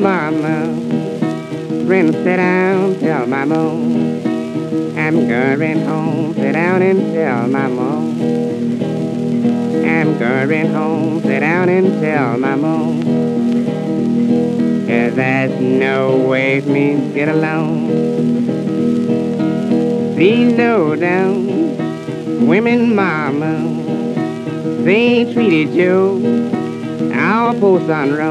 mama, friends sit down, tell my mom, I'm going home, sit down and tell my mom. I'm going home, sit down and tell my mom. 'Cause there's no way for me to get along. These low down women mama, they treated you our poor son wrong.